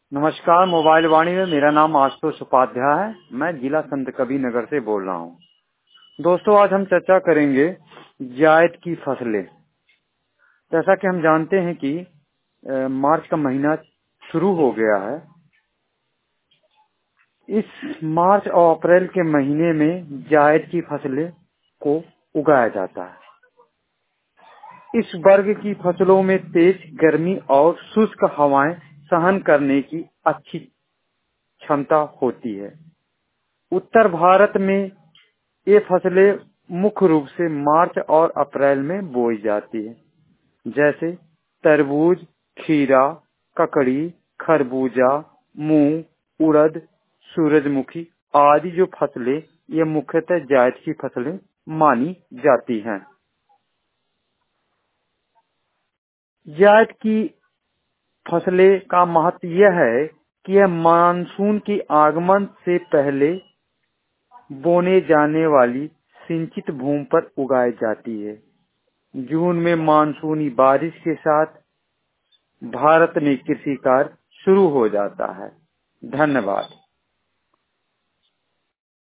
नमस्कार। मोबाइल वाणी में मेरा नाम आशुतोष उपाध्याय है। मैं जिला संत कबीर नगर से बोल रहा हूँ। दोस्तों, आज हम चर्चा करेंगे जायद की फसलें। जैसा कि हम जानते हैं कि मार्च का महीना शुरू हो गया है। इस मार्च और अप्रैल के महीने में जायद की फसलें को उगाया जाता है। इस वर्ग की फसलों में तेज गर्मी और शुष्क हवाएं सहन करने की अच्छी क्षमता होती है। उत्तर भारत में ये फसलें मुख्य रूप से मार्च और अप्रैल में बोई जाती है, जैसे तरबूज, खीरा, ककड़ी, खरबूजा, मूंग, उड़द, सूरजमुखी आदि जो फसलें ये मुख्यतः जायद की फसलें मानी जाती हैं। जायद की फसलें का महत्व यह है कि यह मानसून के आगमन से पहले बोने जाने वाली सिंचित भूमि पर उगाई जाती है। जून में मानसूनी बारिश के साथ भारत में कृषि कार्य शुरू हो जाता है। धन्यवाद।